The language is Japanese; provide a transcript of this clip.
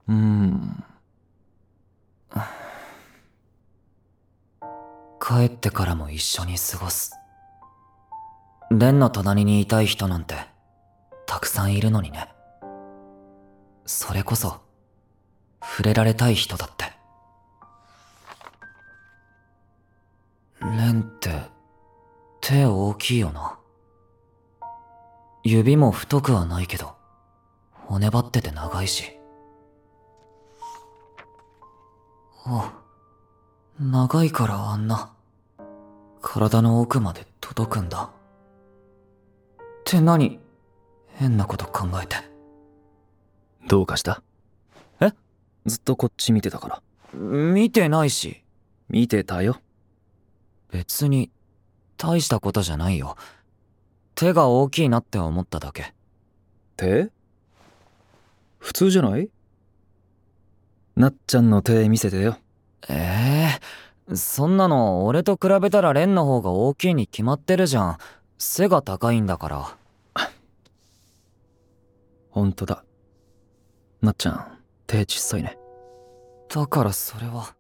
うーん。 帰ってからも一緒に過ごす。蓮の隣にいたい人なんてたくさんいるのにね。それこそ触れられたい人だって。蓮って手大きいよな。指も太くはないけど骨張ってて長いし。あ、長いからあんな体の奥まで届くんだ。って何、変なこと考えて。 どうかした？ え？ ずっとこっち見てたから。 見てないし。 見てたよ。 別に大したことじゃないよ。手が大きいなって思っただけ。 手？普通じゃない？なっちゃんの手見せてよ。 そんなの俺と比べたら蓮の方が大きいに決まってるじゃん。背が高いんだから。 ほんとだ。なっちゃん手ちっさいね。 だからそれは